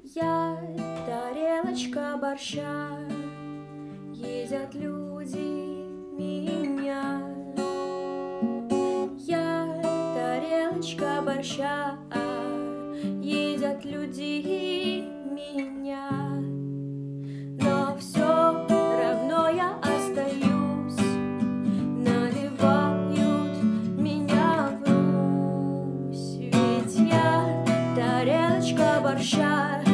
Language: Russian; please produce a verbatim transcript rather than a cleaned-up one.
Я тарелочка борща, едят люди меня. Я тарелочка борща, едят люди меня. Но все равно я остаюсь, наливают меня в Русь. Ведь я тарелочка борща,